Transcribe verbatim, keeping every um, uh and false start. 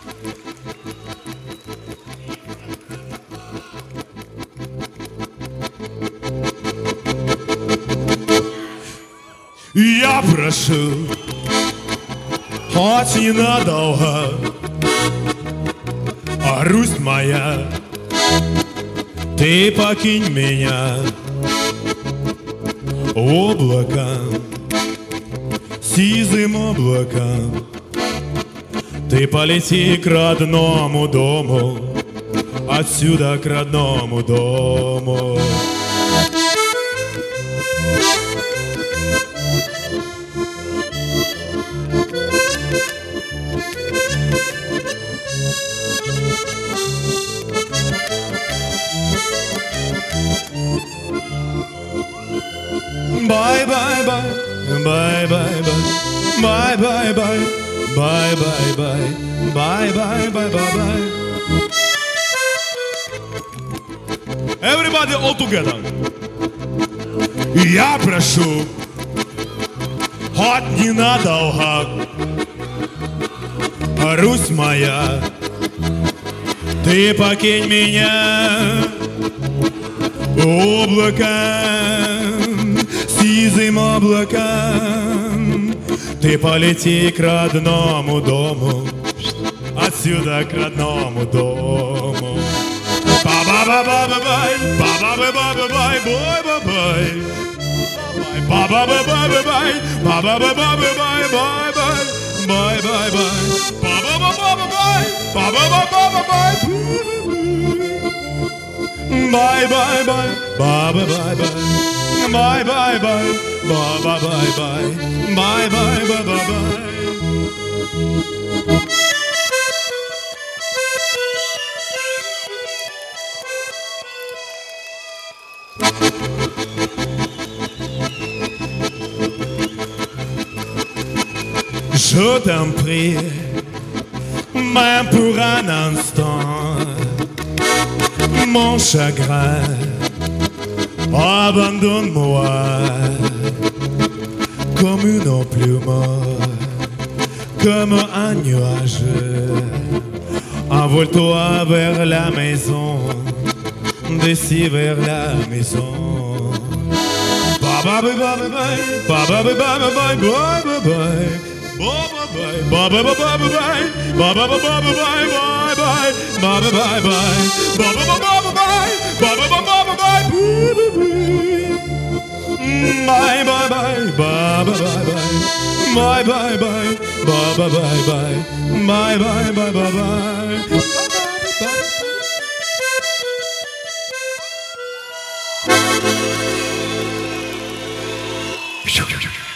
Я прошу, хоть ненадолго, а Русь моя, ты покинь меня, облаком, сизым облаком, ты полети к родному дому, отсюда к родному дому. Bye bye bye, bye bye bye, bye bye bye, bye bye bye, bye bye bye bye bye. Everybody all together. Я прошу, хоть ненадолго, Русь моя, ты покинь меня, облаком, сизым облаком, ты полети к родному дому, отсюда к родному дому. Ба-ба-ба-ба-бай, ба-ба-ба-ба-бай, бой-ба-бай, ба-ба-ба-ба-бай, ба-ба-ба-ба-бай, бай-бай, бай-бай-бай, ба-ба-ба-ба-бай, ба-ба-ба-ба-бай. Bye bye bye, bye bye bye bye, bye bye bye, bye bye bye bye, bye bye bye bye bye. Je t'en prie, même pour un instant, mon chagrin, abandonne-moi comme une plume, comme un nuage. Envole-toi vers la maison, d'ici vers la maison. Bye bye bye bye bye, bye bye bye bye bye, bye bye bye. Bye bye bye bye bye bye bye bye bye bye bye bye bye bye bye bye bye bye bye. Shoo, shoo, shoo.